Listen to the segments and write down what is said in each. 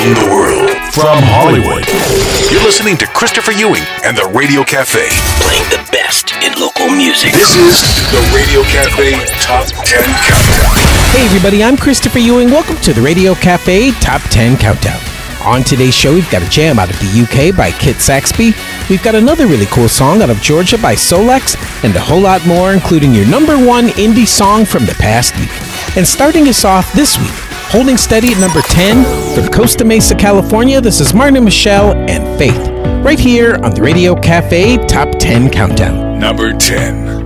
around the world. From Hollywood, you're listening to Christopher Ewing and the Radio Cafe. Playing the best in local music. This is the Radio Cafe Top 10 Countdown. Hey everybody, I'm Christopher Ewing. Welcome to the Radio Cafe Top 10 Countdown. On today's show, we've got a jam out of the UK by Kit Saxby. We've got another really cool song out of Georgia by Solex, and a whole lot more, including your number one indie song from the past week. And starting us off this week, holding steady at number 10 from Costa Mesa, California, this is Martin Michelle and Faith, right here on the Radio Cafe Top 10 Countdown. Number 10.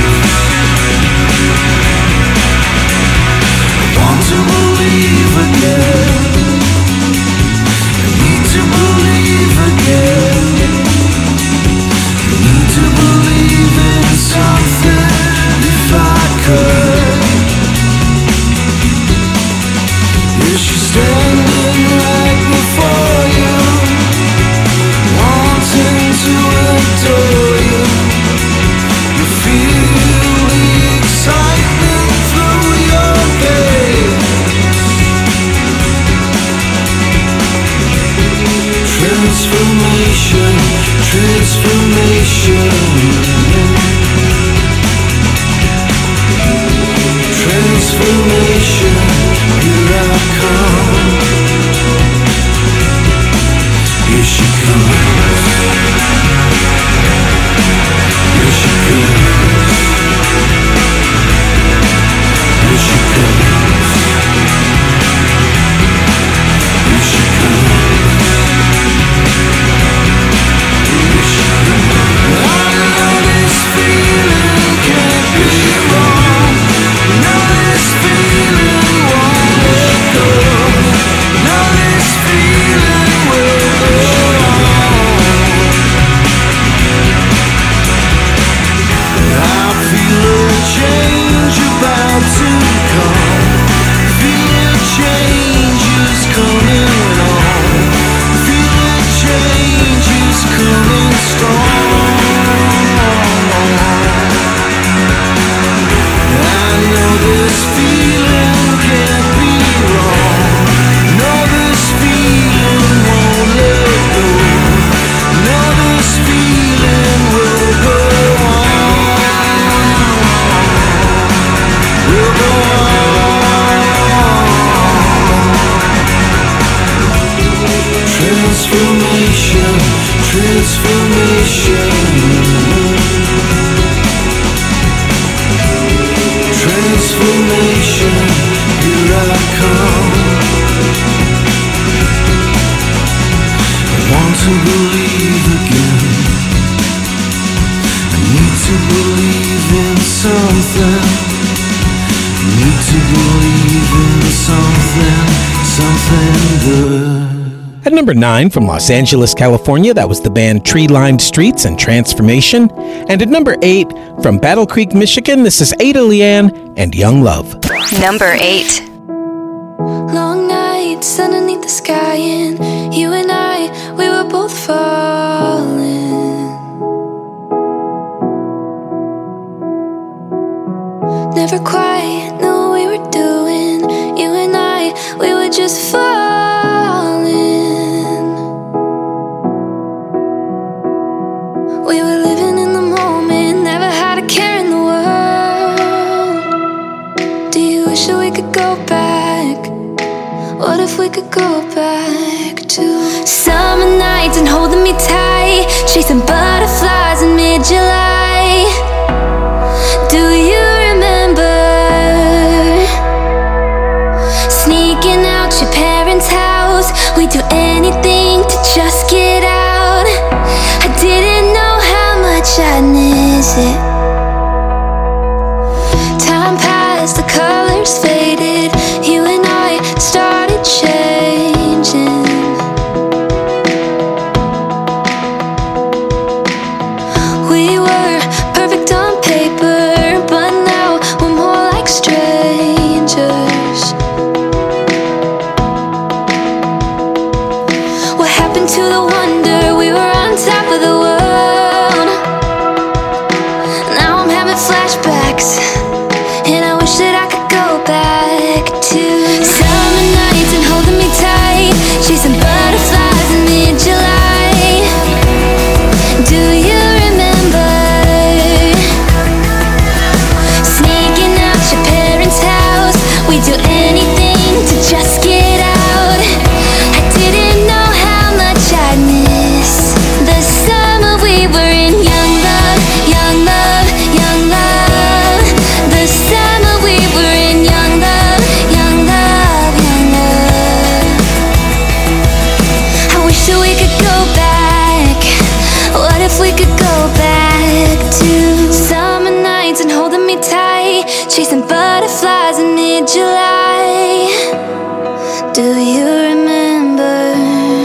Want to believe again. come. I want to believe again. I need to believe in something. I need to believe in something good. At number 9 from Los Angeles, California, that was the band Tree Lined Streets and Transformation. And at number 8 from Battle Creek, Michigan, this is Ada Leanne and Young Love. Number 8. Long nights underneath the sky, and you and I, we were both falling. Never quite knew what we were doing. You and I, we were just falling. We were living in the moment, never had a care in the world. Do you wish that we could go back? What if we could go back to summer nights and holding me tight, chasing butterflies in mid-July? Do you remember sneaking out your parents' house? We'd do anything to just get out. I didn't know how much I'd miss it. Time passed, the colors faded. You and I started changing. We were perfect on paper, but now we're more like strangers. What happened to the wonder? We were on top of the world. Now I'm having flashbacks, and I wish that I could go back to summer nights and holding me tight, chasing butterflies in mid-July. Do you remember sneaking out your parents' house? We'd do anything to just get out. I didn't know how much I'd miss the summer we were in. Young love, young love, young love. The summer we were in. Young love, young love, young love. I wish that we could go back. What if we could go back to summer nights and holding me tight, chasing butterflies in mid-July? Do you remember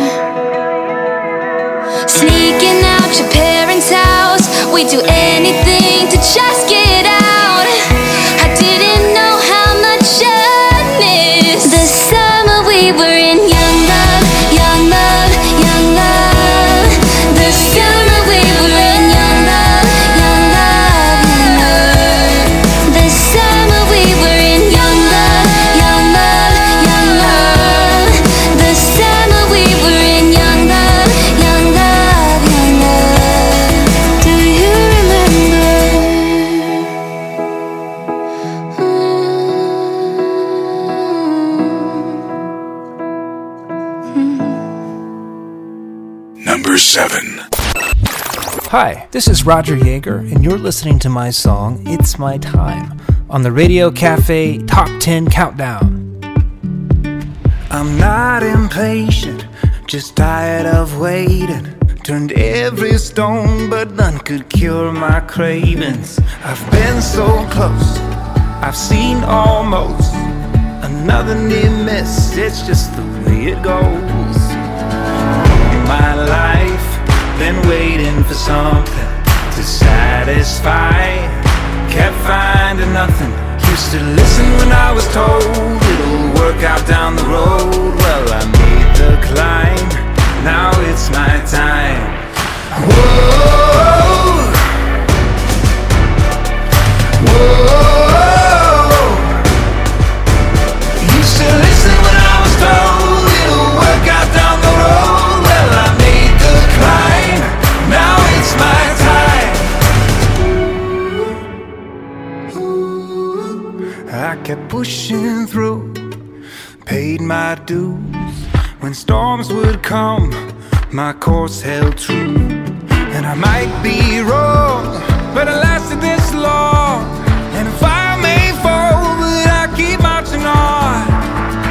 sneaking out your parents' house? We'd do anything to just get out. I didn't know how much I'd miss the summer we were in. Young love, young love, young love. The summer we were in. Young love, young love, young love. The summer we were in. Young love, young love, young love. The summer we were in. Young love, young love, young love. Do you remember? Number 7. Hi, this is Roger Yeager, and you're listening to my song, It's My Time, on the Radio Cafe Top 10 Countdown. I'm not impatient, just tired of waiting. Turned every stone, but none could cure my cravings. I've been so close, I've seen almost another near miss. It's just the way it goes. My life, been waiting for something to satisfy. Kept finding nothing. Used to listen when I was told it'll work out down the road. Well, I made the climb, now it's my time. Whoa, whoa. Used to listen when I was told it'll work out down the road. Well, I made the climb, now it's my time. I kept pushing through, paid my dues. When storms would come, my course held true. And I might be wrong, but I lasted this long. And if I may fall, but I keep marching on.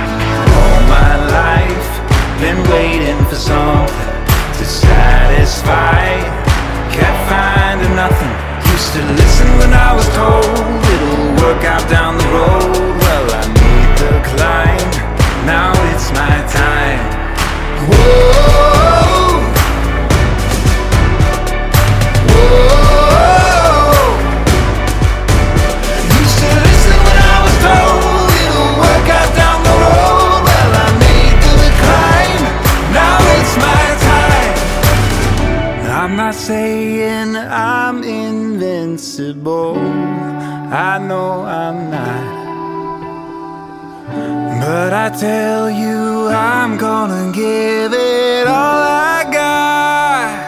saying I'm invincible. I know I'm not, but I tell you I'm gonna give it all I got.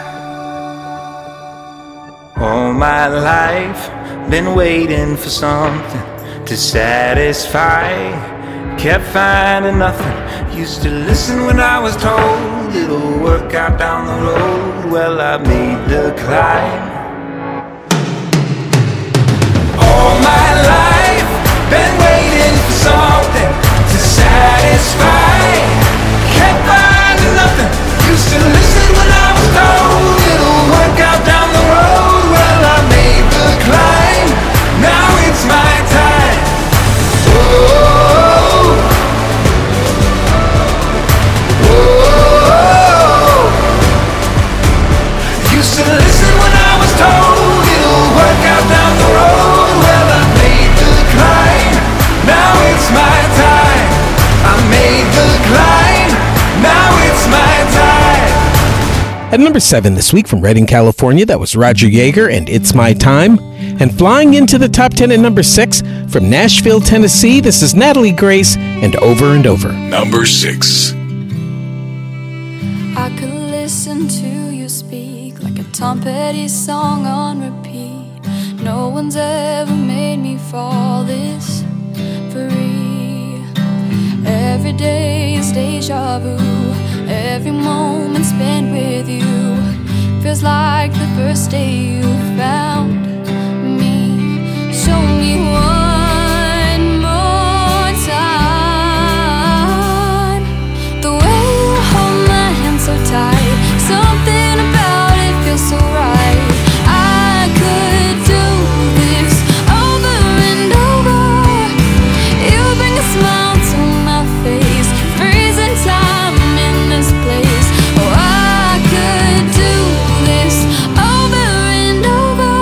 All my life been waiting for something to satisfy. Kept finding nothing. Used to listen when I was told it'll work out down the road. Well, I made the climb. All my life been waiting for something to satisfy. Kept finding nothing. Used to listen when I was told it'll work out down the road. Well, I made the climb. Now it's my time. Whoa. Whoa. Used to listen when I was told it'll work out down the road. Well, I made the climb. Now it's my time. I made the climb. Now it's my time. At number 7 this week from Redding, California, that was Roger Yeager and It's My Time. And flying into the top 10 at number 6 from Nashville, Tennessee, this is Natalie Grace and Over and Over. Number 6. I could listen to you speak like a Tom Petty song on repeat. No one's ever made me fall this free. Every day is deja vu. Every moment spent with you feels like the first day you found me. Show me one more time the way you hold my hand so tight. Something about it feels so right. I could do this over and over. You bring a smile to my face, freezing time in this place. Oh, I could do this over and over.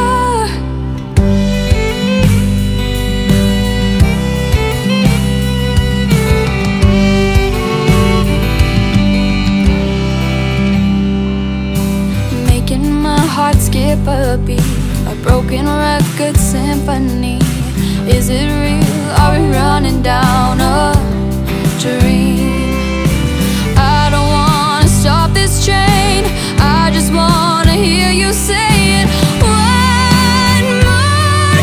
Making my heart skip a beat, a broken record symphony. Is it real? Are we running down a dream? I don't wanna stop this train. I just wanna hear you say it one more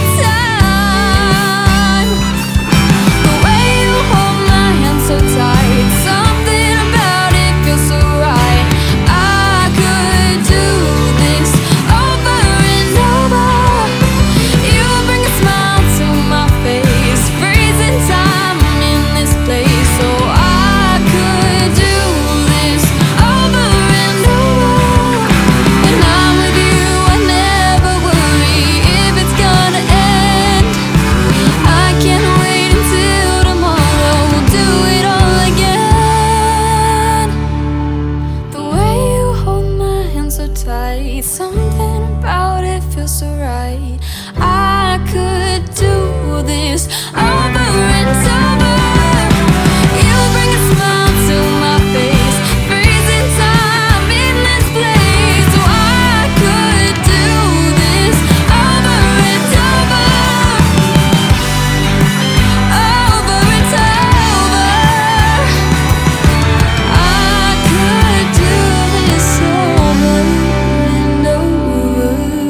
time. The way you hold my hand so tight, something about it feels so right. I could do this over and over. You bring a smile to my face, freezing time in this place. So I could do this over and over. When I'm with you, I never worry if it's gonna end. I can't wait until tomorrow. We'll do it all again. The way you hold my hand so tight, something about it feels so right. I could do this over and over. You bring a smile to my face, freezing time in this place. So I could do this over and over. Over and over. I could do this over and over.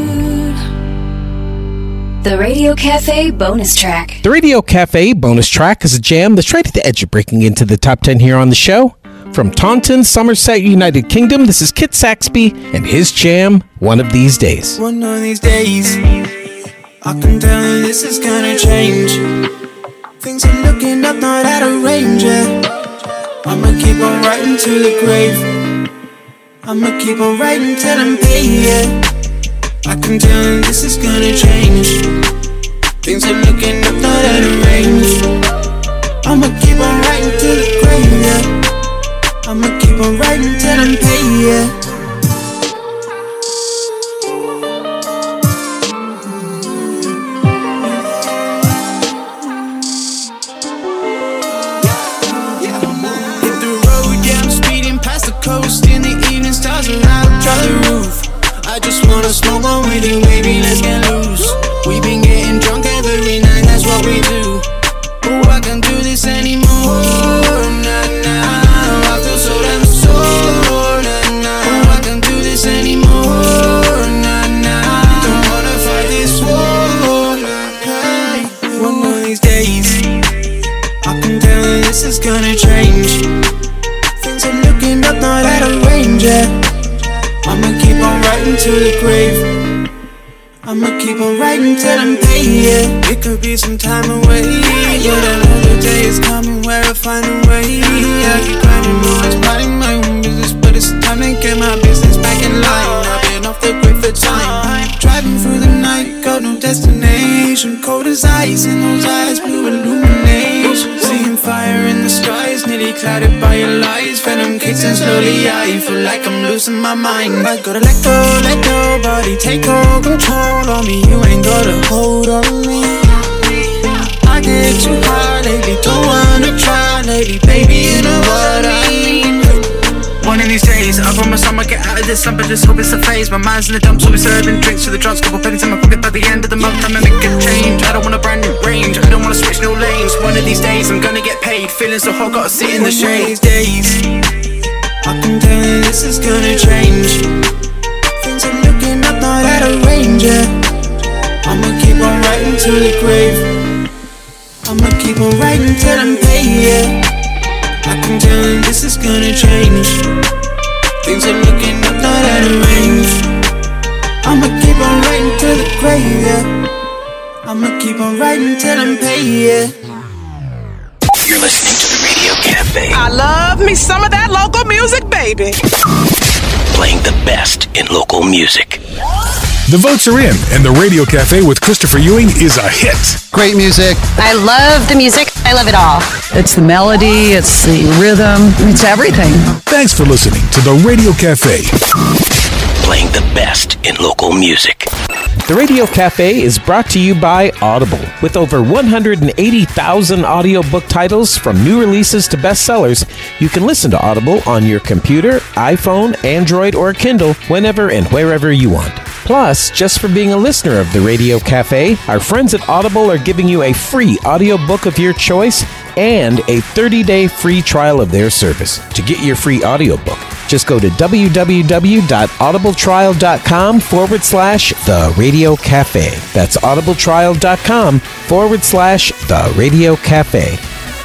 The Radio Cafe bonus track. The Radio Cafe bonus track is a jam that's right at the edge of breaking into the top 10 here on the show. From Taunton, Somerset, United Kingdom, this is Kit Saxby and his jam, One of These Days. One of these days, I can tell you this is gonna change. Things are looking up, not out of range, yeah. I'ma keep on writing to the grave. I'ma keep on writing till I'm paid, yeah. I can tell you this is gonna change. Things are looking up, not out of range. I'ma keep on writing to the grave, yeah. I'ma keep on writing till I'm paid, yeah. Hit the road, yeah, I'm speeding past the coast. In the evening, stars are out, try the roof. I just wanna with you, baby, let's get loose. We been getting drunk every night, that's what we do. Oh, I can't do this anymore. Nah, nah, I feel so damn sore. Nah, nah, oh, I can't do this anymore. Nah, nah, don't wanna fight this war. Hey, one of these days, I can tell you this is gonna change. Things are looking up, not out of range, yeah. I'ma keep on writing to the grave. I'ma keep on writing till I'm paid, yeah. It could be some time away, but I know the day is coming where I find a way. I keep grinding, always minding my own business, but it's time to get my business back in line. I've been off the grid for time, driving through the night, got no destination. Cold as ice in those eyes, blue illumination. Seeing fire in the skies, nearly clouded by your lies. Venom kicks in slowly, I feel like I'm losing my mind. I gotta let go, body take all control on me. You ain't got a hold on me. I get too high lately, don't wanna try lately. Baby, you know what I mean. One of these days, I promise I'ma get out of this slump. I just hope it's a phase. My mind's in the dumps, so we're serving drinks to the drugs. Couple pennies in my pocket by the end of the month. I'ma make a change. I don't want a brand new range. I don't wanna switch no lanes. One of these days, I'm gonna get paid. Feeling so hot, gotta sit in the shade. One of these days, I can tell you this is gonna change. Things are looking up, not out of range, yeah. I'ma keep on writing to the grave. I'ma keep on writing till I'm paid, yeah. I can tell you this is gonna change. Things are looking up, not out of range. I'ma keep on writing to the grave, yeah. I'ma keep on writing till I'm paid, yeah. You're listening to the Radio Cafe. I love me some of that local music, baby. Playing the best in local music. The votes are in, and the Radio Cafe with Christopher Ewing is a hit. Great music. I love the music. I love it all. It's the melody, it's the rhythm, it's everything. Thanks for listening to the Radio Cafe. Playing the best in local music. The Radio Cafe is brought to you by Audible. With over 180,000 audiobook titles, from new releases to bestsellers, you can listen to Audible on your computer, iPhone, Android, or Kindle whenever and wherever you want. Plus, just for being a listener of the Radio Cafe, our friends at Audible are giving you a free audiobook of your choice and a 30-day free trial of their service. To get your free audiobook, just go to www.audibletrial.com/The Radio Cafe. That's audibletrial.com/The Radio Cafe.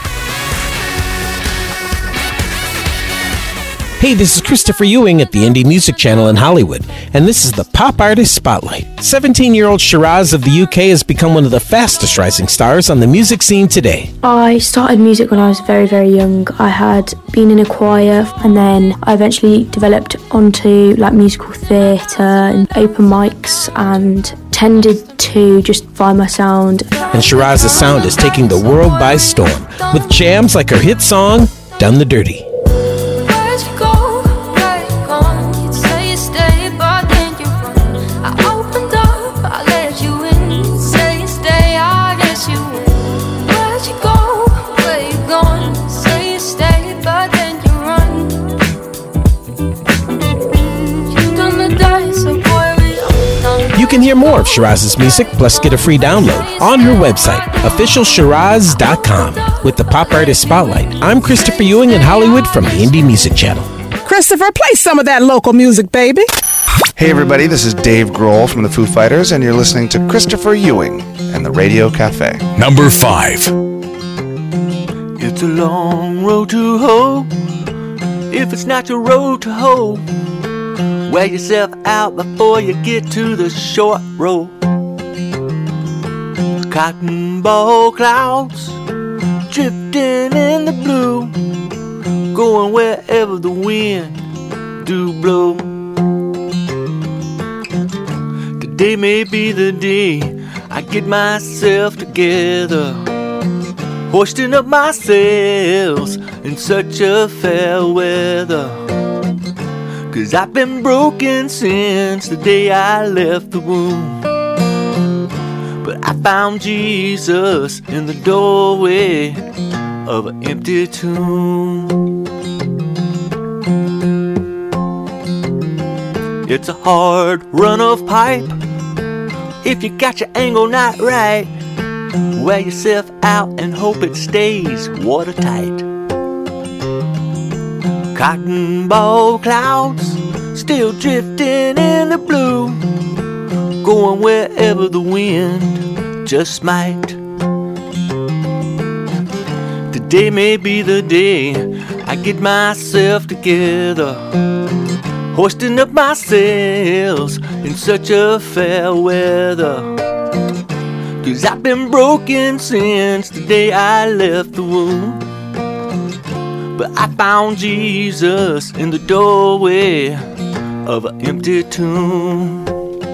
Hey, this is Christopher Ewing at the Indie Music Channel in Hollywood, and this is the Pop Artist Spotlight. 17-year-old Shiraz of the UK has become one of the fastest rising stars on the music scene today. I started music when I was very, very young. I had been in a choir, and then I eventually developed onto like musical theatre and open mics, and tended to just find my sound. And Shiraz's sound is taking the world by storm, with jams like her hit song, Done the Dirty. You can hear more of Shiraz's music, plus get a free download on her website, officialshiraz.com. With the Pop Artist Spotlight, I'm Christopher Ewing in Hollywood from the Indie Music Channel. Christopher, play some of that local music, baby. Hey everybody, this is Dave Grohl from the Foo Fighters, and you're listening to Christopher Ewing and the Radio Cafe. Number 5. It's a long road to hoe. If it's not your road to hoe, wear yourself out before you get to the short road. Cotton ball clouds drifting in the blue, going wherever the wind do blow. Today may be the day I get myself together, hoisting up my sails in such a fair weather. 'Cause I've been broken since the day I left the womb. But I found Jesus in the doorway of an empty tomb. It's a hard run of pipe If you got your angle not right, wear yourself out and hope it stays watertight. Cotton ball clouds still drifting in the blue, going wherever the wind just might. Today may be the day I get myself together, hoisting up my sails in such a fair weather. 'Cause I've been broken since the day I left the womb, but I found Jesus in the doorway of an empty tomb.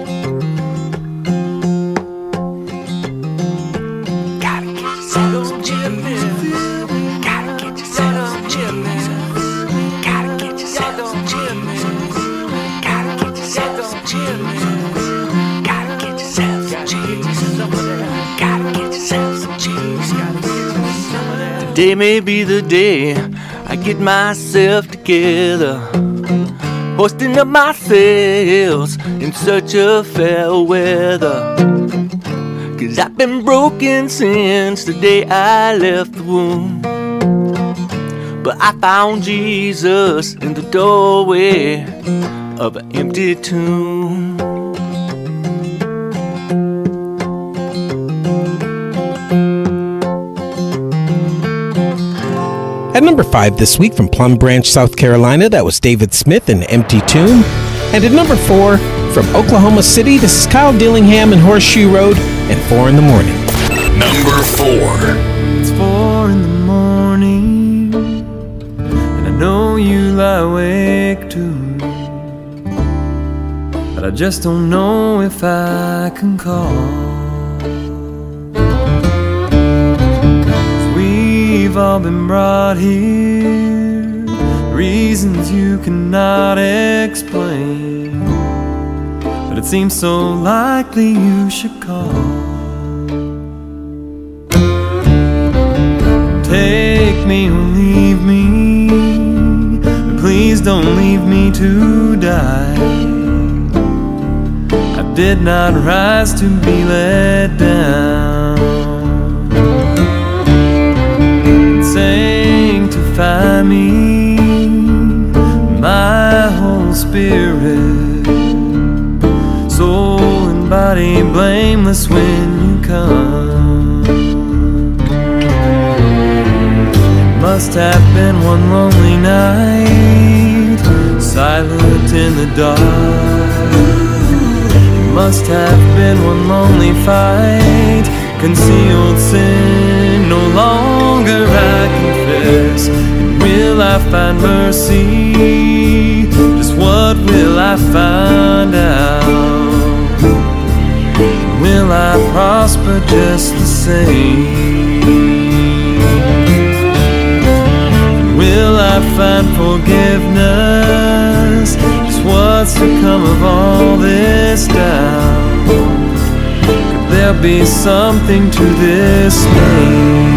Gotta get yourself some Jesus. Gotta get yourself some Jesus. Gotta get yourself some Jesus. Gotta get yourself some Jesus. Gotta get yourself some Jesus. Gotta get yourself some Jesus. Today may be the day I get myself together, hoisting up my sails in such a fair weather. 'Cause I've been broken since the day I left the womb, but I found Jesus in the doorway of an empty tomb. At number 5 this week from Plum Branch, South Carolina, that was David Smith and Empty Tomb. And at number 4 from Oklahoma City, this is Kyle Dillingham and Horseshoe Road and 4 in the Morning. Number 4. It's 4 in the morning, and I know you lie awake too, but I just don't know if I can call. We've all been brought here, reasons you cannot explain, but it seems so likely you should call. Take me or leave me, but please don't leave me to die. I did not rise to be let down. Sanctify me, my whole spirit, soul and body blameless when you come. It must have been one lonely night, silent in the dark. It must have been one lonely fight, concealed sin no longer I confess. And will I find mercy? Just what will I find out? Will I prosper just the same? Will I find forgiveness? Just what's to come of all this doubt? There'll be something to this name.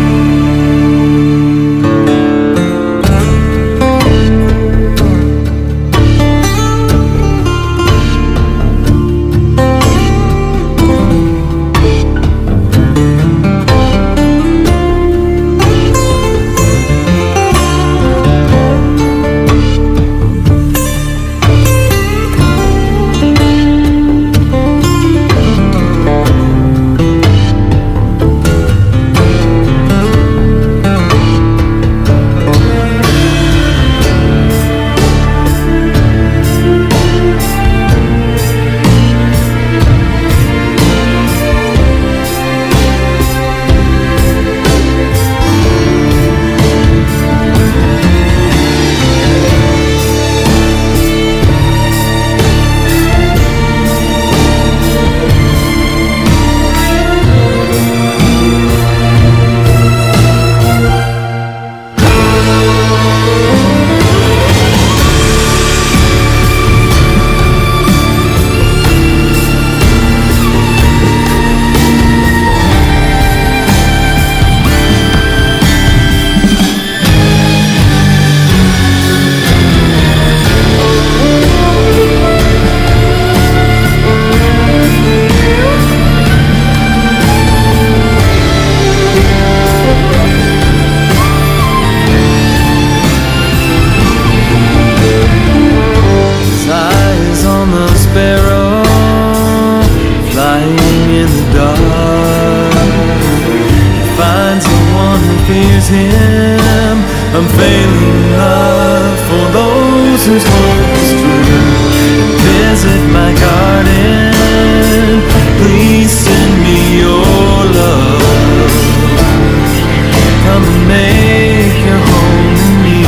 fears him. I'm failing love for those whose hope is true. Visit my garden, please send me your love. Come and make your home in me.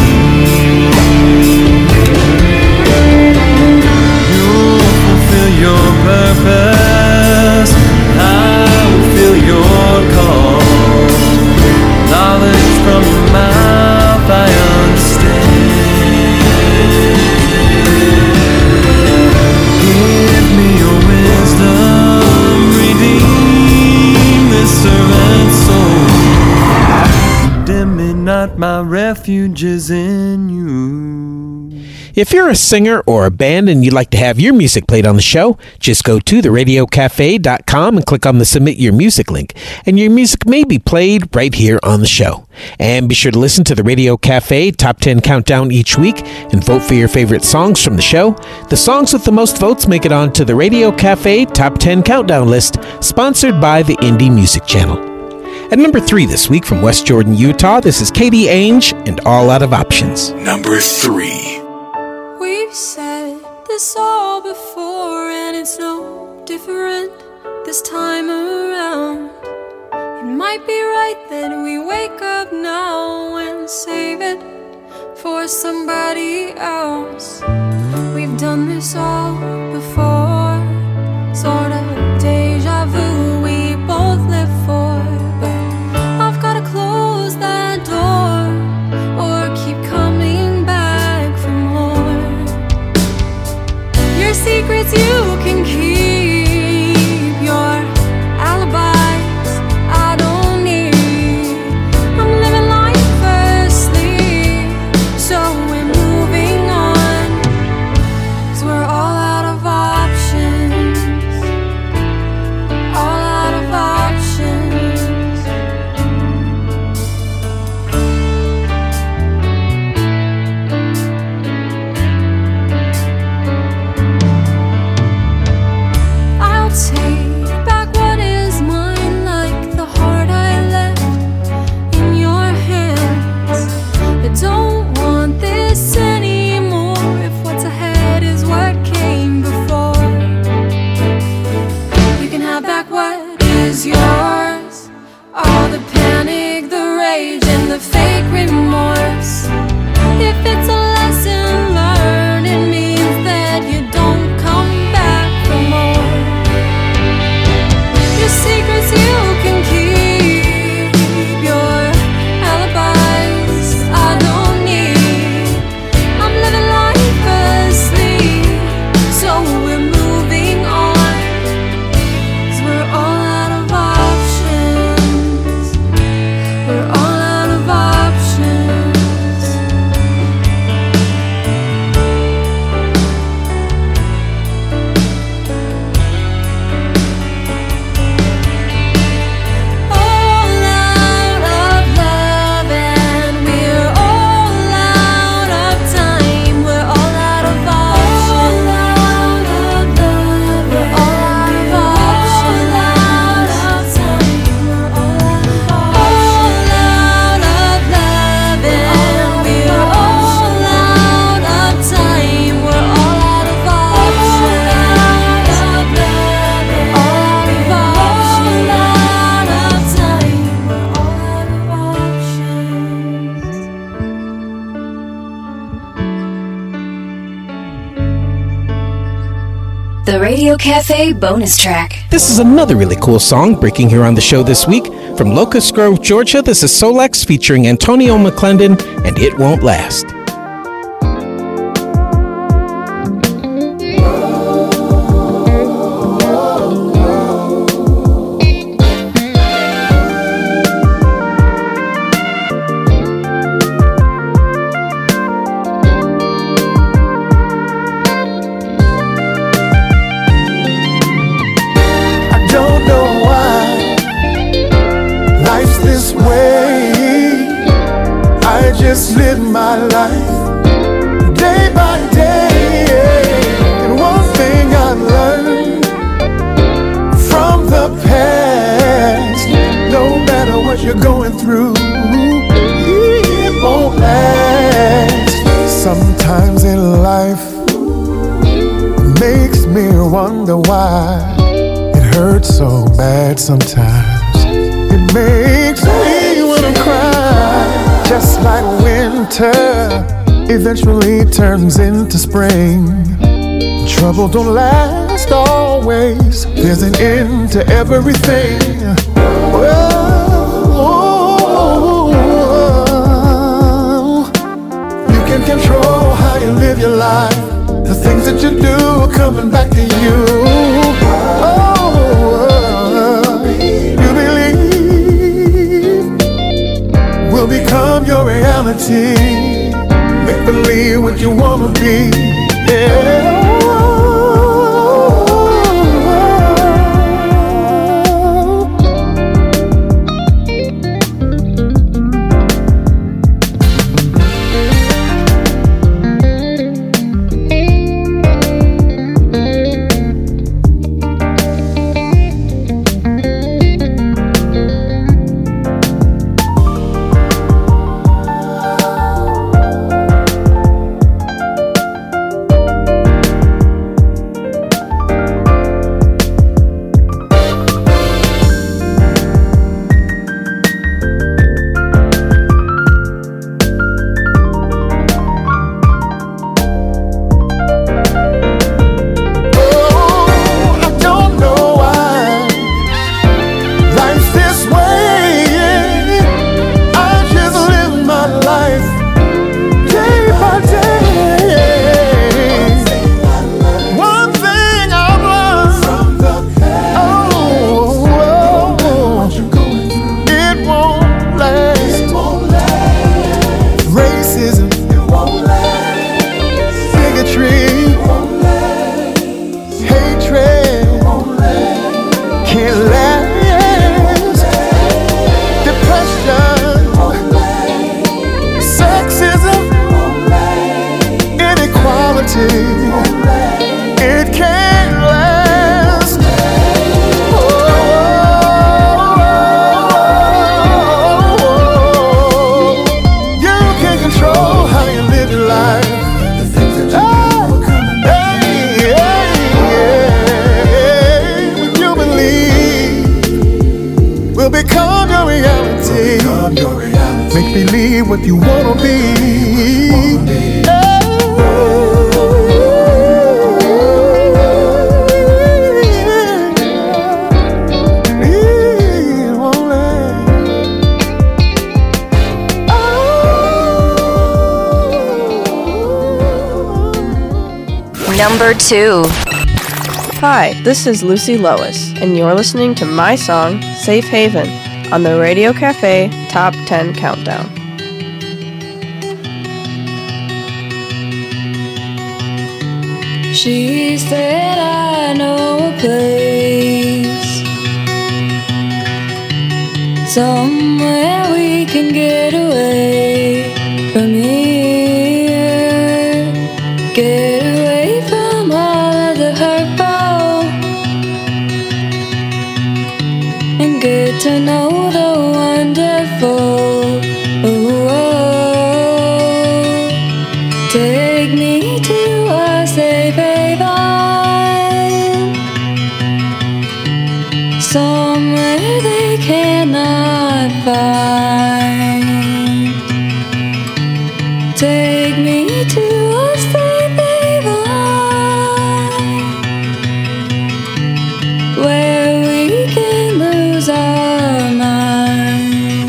You'll fulfill your purpose, I will feel your call. Knowledge from your mouth I understand. Give me your wisdom, redeem this servant soul. Condemn me not, my refuge is in you. If you're a singer or a band and you'd like to have your music played on the show, just go to theradiocafe.com and click on the Submit Your Music link, and your music may be played right here on the show. And be sure to listen to the Radio Cafe Top 10 Countdown each week and vote for your favorite songs from the show. The songs with the most votes make it onto the Radio Cafe Top 10 Countdown list, sponsored by the Indie Music Channel. At number 3 this week from West Jordan, Utah, this is Katie Ainge and All Out of Options. Number 3. We've said this all before, and it's no different this time around. It might be right that we wake up now and save it for somebody else. We've done this all before, sort of deja vu we both live for. But I've gotta close that door or keep coming back for more. Your secrets you can keep, your alibis I don't need. I'm living life firstly, so we're moving on, 'cause we're all out of options, all out of options. I'll take back what is mine, like the heart I left in your hands. I don't want this anymore, if what's ahead is what came before. You can have back what is yours, all the panic, the rage, and the fake remorse. If it's a lesson learned, it means that you don't come back for more. Your secrets you can keep, your alibis I don't need. I'm living life asleep, so we're moving on, 'cause we're all out of options. We're all out of options. All out of love, and we're all out of time. We're all out of options. All out of love, we're all out of options. All out of time. We're all out of options. All out of love, and we're all out of time. We're all out of options. All out of love, we're all out of options. All out of time. We're all out of options. The Radio Cafe bonus track. This is another really cool song breaking here on the show this week. From Locust Grove, Georgia, this is Solex featuring Antonio McClendon and It Won't Last. I don't know why life's this way. I just live my life day by day. And one thing I've learned from the past, no matter what you're going through, won't last. Sometimes in life makes me wonder why it hurts so bad sometimes. It makes me wanna cry. Just like winter eventually turns into spring. Trouble don't last always. There's an end to everything. You can control how you live your life. The things that you do are coming back to you. You believe will become your reality. Make believe what you wanna be. Yeah. What you wanna be. Number 2. Hi, this is Lucy Lois, and you're listening to my song, Safe Haven, on the Radio Cafe Top 10 Countdown. She said, I know a place, somewhere we can get away from here, get away from all of the hurtful, and get to know the wonderful. Take me to a safe haven, somewhere they cannot find. Take me to a safe haven, where we can lose our minds.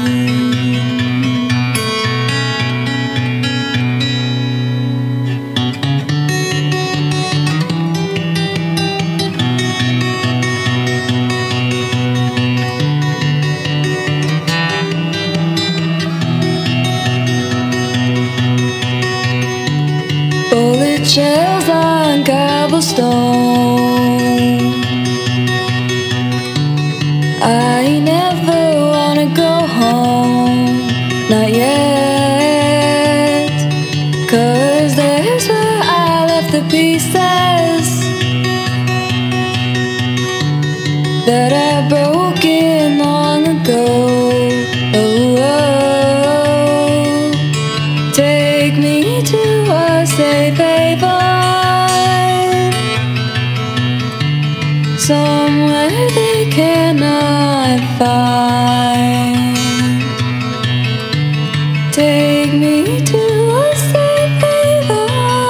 Bullet shells on cobblestone, I never wanna go home, not yet, 'cause there's where I left the pieces that I broke in long ago. Take me to a safe haven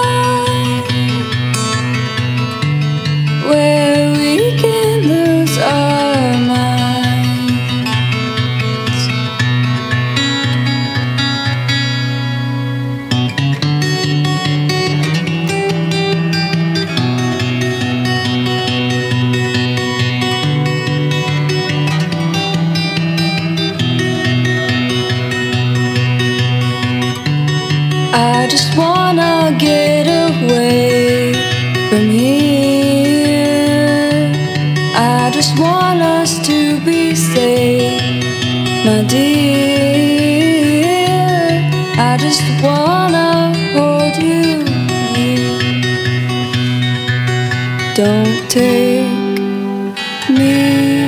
where we can lose our minds. I just wanna get away from here. I just want us to be safe, my dear. I just wanna hold you near. Don't take me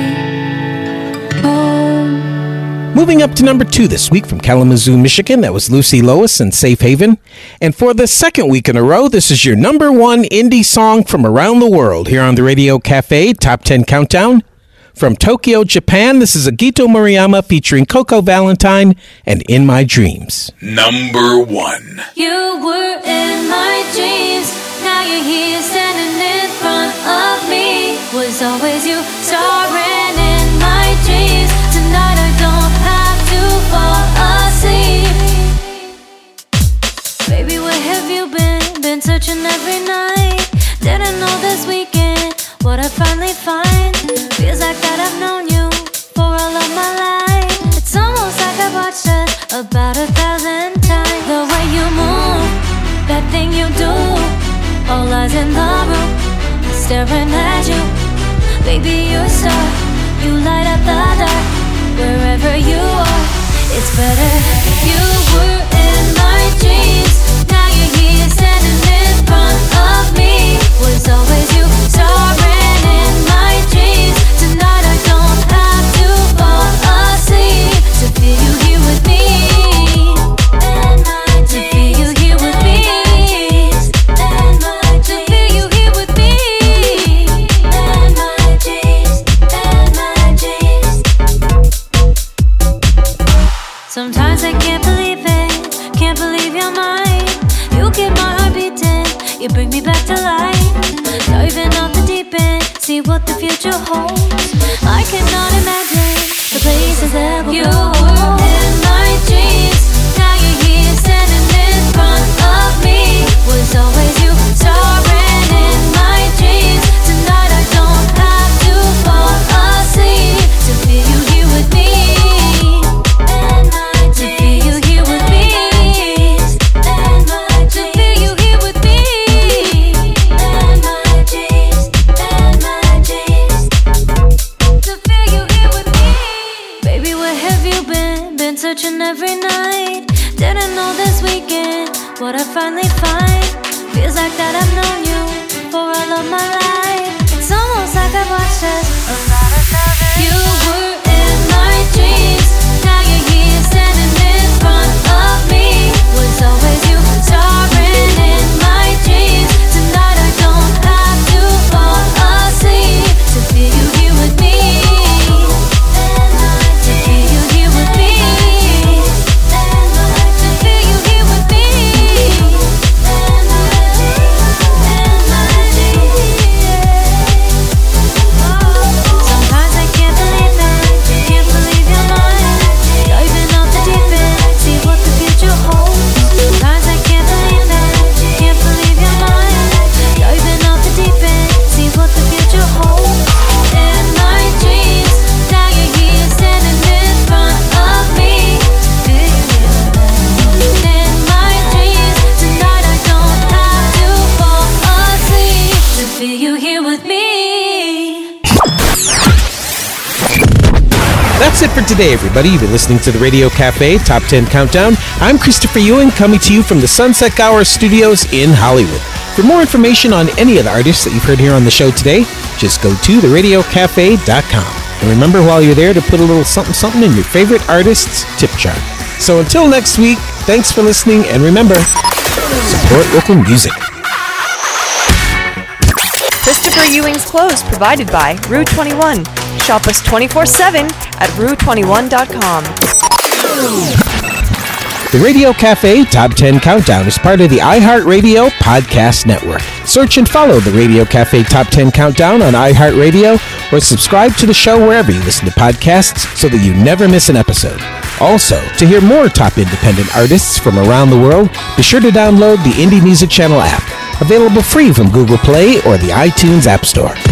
home. Moving up to number 2 this week from Kalamazoo, Michigan, that was Lucy Lois and Safe Haven. And for the second week in a row, this is your number 1 indie song from around the world here on the Radio Cafe Top 10 Countdown. From Tokyo, Japan, this is Agito Moriyama featuring Coco Valentine and In My Dreams. Number 1. You were in my dreams. Now you're here standing in front of me. Was always you starring in my dreams. Tonight I don't have to fall asleep. Baby, where have you been? Been searching every night. Didn't know this weekend what I finally find. Feels like that I've known you for all of my life. It's almost like I've watched us about 1,000 times. The way you move, that thing you do, all eyes in the room, staring at you. Baby, you're a star, you light up the dark. Wherever you are, it's better. You were in my dreams. Now you're here standing in front of me. Was always you starring in my dreams. Tonight I don't have to fall asleep to feel you here with me. To feel you here with me. To feel you here with me. Sometimes I can't believe it, can't believe you're mine. You get my heart beating, you bring me back to life. Diving off the deep end, see what the future holds. I cannot imagine the places that we'll go. You were in my dreams, now you're here standing in front of me. Was always you starring in my dreams. Tonight I don't have to fall asleep to feel you here with me. Searching every night. Didn't know this weekend what I finally find. Feels like that I've known you for all of my life. It's almost like I've watched us about 1,000. You were in my dreams. Now you're here standing in front of me. Was always you starring in my dreams. Tonight I don't have to fall asleep to feel you here with me. To feel you here with me. That's it for today, everybody. You've been listening to the Radio Cafe Top 10 Countdown. I'm Christopher Ewing, coming to you from the Sunset Gower Studios in Hollywood. For more information on any of the artists that you've heard here on the show today, just go to theradiocafe.com. And remember, while you're there, to put a little something in your favorite artist's tip jar. So until next week, thanks for listening, and remember, support local music. Christopher Ewing's clothes provided by Rue 21. Shop us 24/7 at rue21.com. The Radio Cafe Top 10 Countdown is part of the iHeartRadio Podcast Network. Search and follow the Radio Cafe Top 10 Countdown on iHeartRadio or subscribe to the show wherever you listen to podcasts so that you never miss an episode. Also, to hear more top independent artists from around the world, be sure to download the Indie Music Channel app, available free from Google Play or the iTunes App Store.